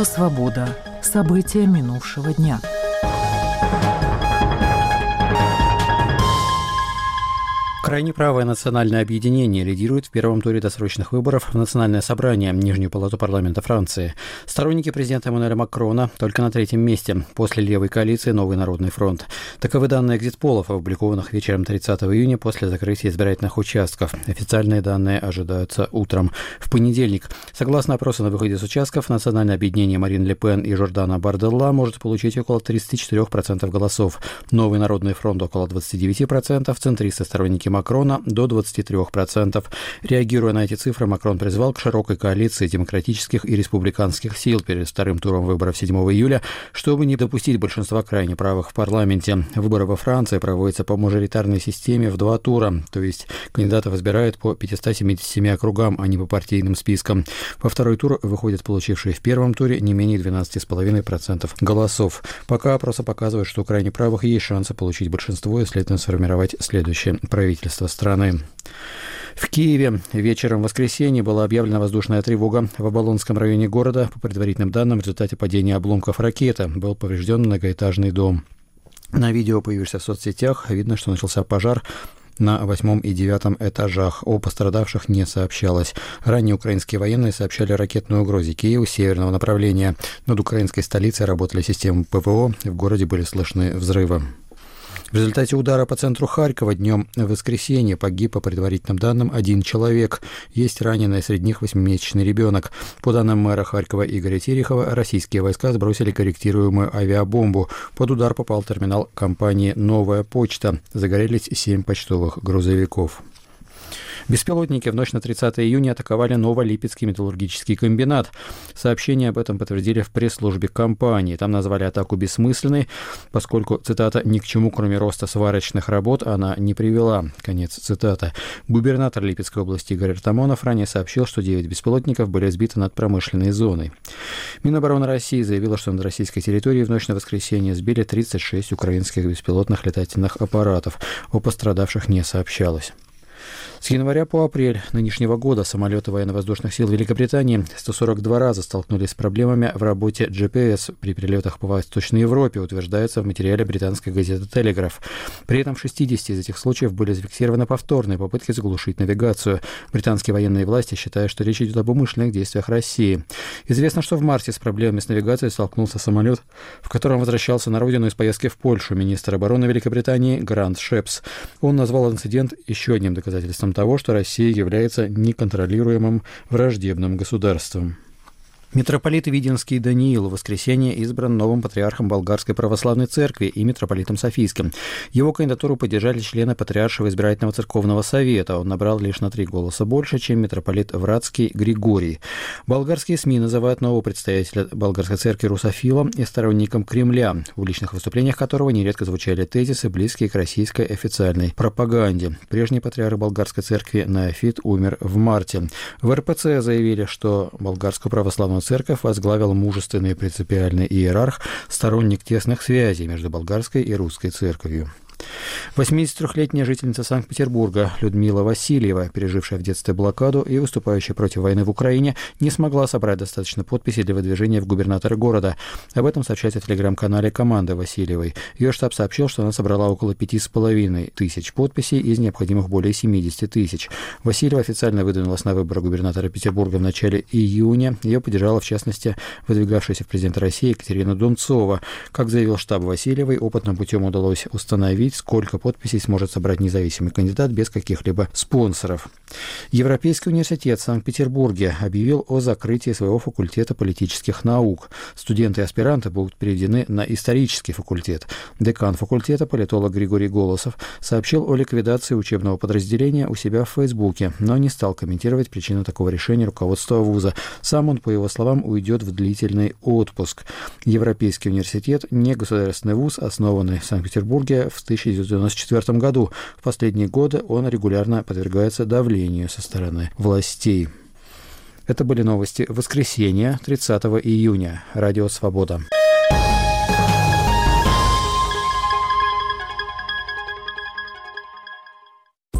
Радио «Свобода». События минувшего дня. Крайне правое национальное объединение лидирует в первом туре досрочных выборов в Национальное собрание, Нижнюю палату парламента Франции. Сторонники президента Эммануэля Макрона только на третьем месте, после левой коалиции «Новый народный фронт». Таковы данные экзит-полов, опубликованных вечером 30 июня после закрытия избирательных участков. Официальные данные ожидаются утром в понедельник. Согласно опросу на выходе с участков, национальное объединение Марин Ле Пен и Жордана Барделла может получить около 34% голосов. «Новый народный фронт» около 29%, центристы, сторонники Макрона до 23%. Реагируя на эти цифры, Макрон призвал к широкой коалиции демократических и республиканских сил перед вторым туром выборов 7 июля, чтобы не допустить большинства крайне правых в парламенте. Выборы во Франции проводятся по мажоритарной системе в 2 тура, то есть кандидатов избирают по 577 округам, а не по партийным спискам. Во второй тур выходят получившие в первом туре не менее 12,5% голосов. Пока опросы показывают, что у крайне правых есть шансы получить большинство и, следовательно, сформировать следующее правительство страны. В Киеве вечером в воскресенье была объявлена воздушная тревога. В Оболонском районе города, по предварительным данным, в результате падения обломков ракеты был поврежден многоэтажный дом. На видео, появившемся в соцсетях, видно, что начался пожар на 8 и 9 этажах. О пострадавших не сообщалось. Ранее украинские военные сообщали о ракетной угрозе Киеву с северного направления. Над украинской столицей работали системы ПВО, в городе были слышны взрывы. В результате удара по центру Харькова днем в воскресенье погиб, по предварительным данным, 1 человек. Есть раненый, среди них 8-месячный ребенок. По данным мэра Харькова Игоря Терехова, российские войска сбросили корректируемую авиабомбу. Под удар попал терминал компании «Новая почта». Загорелись 7 почтовых грузовиков. Беспилотники в ночь на 30 июня атаковали Новолипецкий металлургический комбинат. Сообщение об этом подтвердили в пресс-службе компании. Там назвали атаку бессмысленной, поскольку, цитата, «ни к чему, кроме роста сварочных работ, она не привела». Конец цитаты. Губернатор Липецкой области Игорь Артамонов ранее сообщил, что 9 беспилотников были сбиты над промышленной зоной. Минобороны России заявила, что над российской территорией в ночь на воскресенье сбили 36 украинских беспилотных летательных аппаратов. О пострадавших не сообщалось. С января по апрель нынешнего года самолеты военно-воздушных сил Великобритании 142 раза столкнулись с проблемами в работе GPS при перелетах по Восточной Европе, утверждается в материале британской газеты «Телеграф». При этом в 60 из этих случаев были зафиксированы повторные попытки заглушить навигацию. Британские военные власти считают, что речь идет об умышленных действиях России. Известно, что в марте с проблемами с навигацией столкнулся самолет, в котором возвращался на родину из поездки в Польшу министр обороны Великобритании Грант Шепс. Он назвал инцидент еще одним доказательством того, что Россия является неконтролируемым враждебным государством. Митрополит Виденский Даниил в воскресенье избран новым патриархом Болгарской православной церкви и митрополитом Софийским. Его кандидатуру поддержали члены Патриаршего избирательного церковного совета. Он набрал лишь на 3 голоса больше, чем митрополит Вратский Григорий. Болгарские СМИ называют нового представителя болгарской церкви русофилом и сторонником Кремля, в личных выступлениях которого нередко звучали тезисы, близкие к российской официальной пропаганде. Прежний патриарх болгарской церкви Неофит умер в марте. В РПЦ заявили, что болгарскую православную церковь возглавил мужественный и принципиальный иерарх, сторонник тесных связей между болгарской и русской церковью. 83-летняя жительница Санкт-Петербурга Людмила Васильева, пережившая в детстве блокаду и выступающая против войны в Украине, не смогла собрать достаточно подписей для выдвижения в губернаторы города. Об этом сообщается в телеграм-канале команды Васильевой. Ее штаб сообщил, что она собрала около 5,5 тысяч подписей из необходимых более 70 тысяч. Васильева официально выдвинулась на выборы губернатора Петербурга в начале июня. Ее поддержала, в частности, выдвигавшаяся в президенты России Екатерина Донцова. Как заявил штаб Васильевой, опытным путем удалось установить, сколько подписей сможет собрать независимый кандидат без каких-либо спонсоров. Европейский университет в Санкт-Петербурге объявил о закрытии своего факультета политических наук. Студенты и аспиранты будут переведены на исторический факультет. Декан факультета, политолог Григорий Голосов, сообщил о ликвидации учебного подразделения у себя в Фейсбуке, но не стал комментировать причину такого решения руководства вуза. Сам он, по его словам, уйдет в длительный отпуск. Европейский университет – негосударственный вуз, основанный в Санкт-Петербурге в 1994 году. В последние годы он регулярно подвергается давлению со стороны властей. Это были новости воскресенья, 30 июня. Радио «Свобода».